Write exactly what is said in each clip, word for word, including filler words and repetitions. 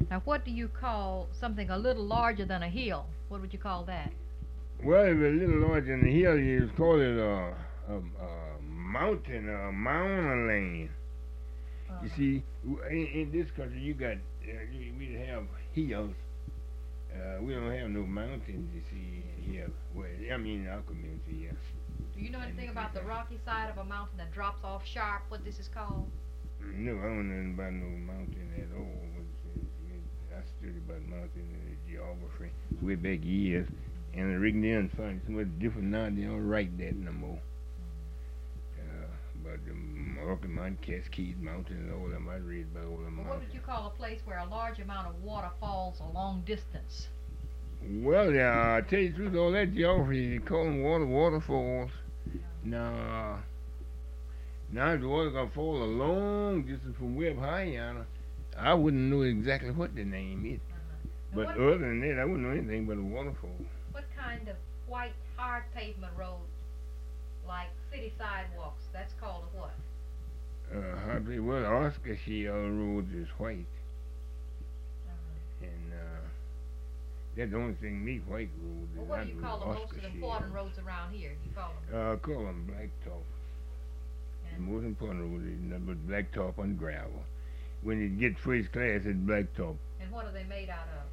Now, what do you call something a little larger than a hill? What would you call that? Well, if it's a little larger than the hill, you call it a, a, a mountain, a mountain land. You Uh-huh. see, in, in this country, you got uh, we have hills. Uh, we don't have no mountains. You see here. Well, I mean, in our community, yeah. Do you know And anything it's like about the that. rocky side of a mountain that drops off sharp? What this is called? No, I don't know nothing about no mountain at all. I studied about mountain and geography way back years, and the Rigdon find so much different now. They don't write that no more. Uh, but the Rocky Mountain, Cascade Mountain, and all them, I read about all them Well, what would mountains. you call a place where a large amount of water falls a long distance? Well, yeah, I tell you the truth, all that geography, they call them water waterfalls. Uh-huh. Now, now the water gonna fall a long distance from way up high yonder. I wouldn't know exactly what the name is, Uh-huh. Now, but what other than that, I wouldn't know anything but a waterfall. what kind of white hard pavement road, like city sidewalks, that's called a what? Uh, hardly, well, Oscar Shell Road is white, Uh-huh. and uh, that's the only thing neat white road Well, is what do not you call the no most Oscar important Shell. roads around here? You call them? Uh, call them blacktop. The And most important road is nothing but blacktop and gravel. When it gets first class, it's blacktop. and what are they made out of?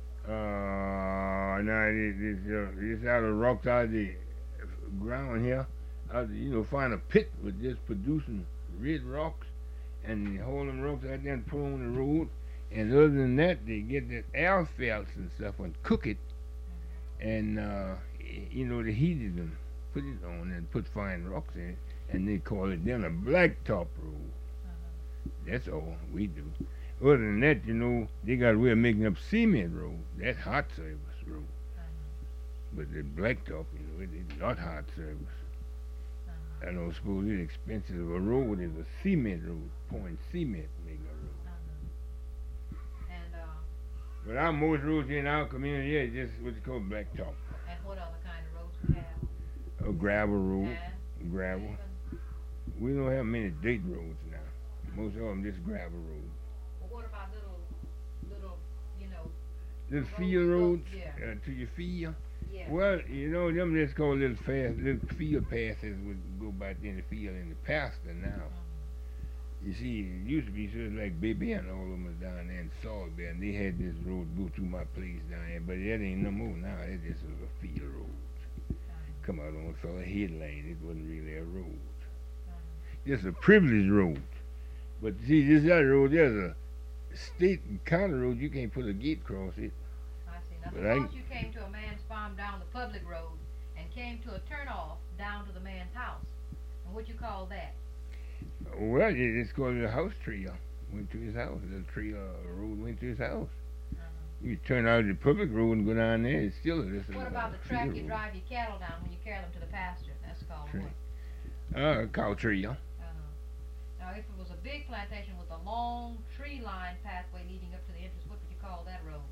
Uh, now it, it's, uh, it's out of rocks out of the ground here. Out of, you know, find a pit with just producing red rocks, and they haul them rocks out there and put 'em on the road. And other than that, they get the asphalts and stuff and cook it, and uh, y- you know, they heated them, put it on, and put fine rocks in it, and they call it then a blacktop road. Uh-huh. That's all we do. Other than that, you know, they got a way of making up cement road. That's hot service road. Uh-huh. But the blacktop, you know, it is not hot service. Uh-huh. I don't suppose it's expensive. A road is a cement road, pouring cement making a road. Uh-huh. And uh, But our most roads in our community is just what they call blacktop. and what other kind of roads we have? A gravel road, And gravel. even We don't have many dirt roads now. Most of them just gravel roads. well, what about little little you know Little roads field go roads yeah uh, to your field. yeah. Well, you know, them just called little fast, little field passes would go back in the field in the pasture now. Mhm. You see, it used to be sort of like Baby and all of them was down there in Salisbury, and they had this road go through my place down there, but that ain't no more now. It just was a field road. Uh-huh. Come out on a fella headline, it wasn't really a road. Uh-huh. Just a privileged road. But see, this other road, there's a state and county road, you can't put a gate across it. I see. Now But I, suppose you came to a man's farm down the public road and came to a turnoff down to the man's house. And what you call that? well, it- it's called a house trail. Went to his house. The trail uh, road went to his house. Uh-huh. You turn out the public road and go down there, it's still just a What uh, about the track field you road. drive your cattle down when you carry them to the pasture? That's called Track. what? Uh, cow trail. Uh-huh. Now, if it was a big plantation with a long tree-lined pathway leading up to the entrance, what would you call that road?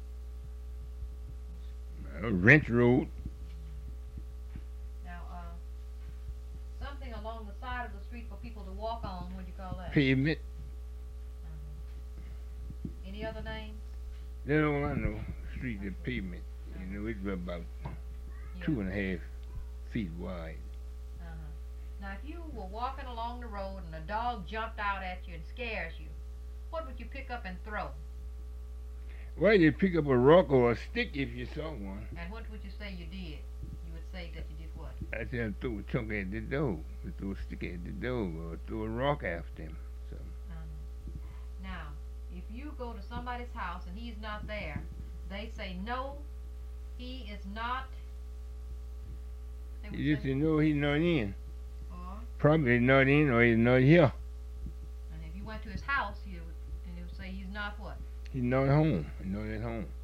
Uh, Wrench road. Now, uh, something along the side of the street for people to walk on, what do you call that? Pavement. Uh-huh. Any other names? That's all I know. Street and pavement. You know, it's about Yeah. two and a half feet wide. Uh-huh. Now, if you were walking along the road and a dog jumped out at you and scares you, what would you pick up and throw? Well, you pick up a rock or a stick if you saw one. And what would you say you did? You would say that you did what? I said throw a chunk at the dog, or throw a stick at the dog, or throw a rock after him. So Uh-huh. Now, if you go to somebody's house and he's not there, they say, no, he is not. They would you just say, know he's not in. or, Probably not in, or he's not here. and if you went to his house, you would, and you would say he's not what? He's not home. He's not at home.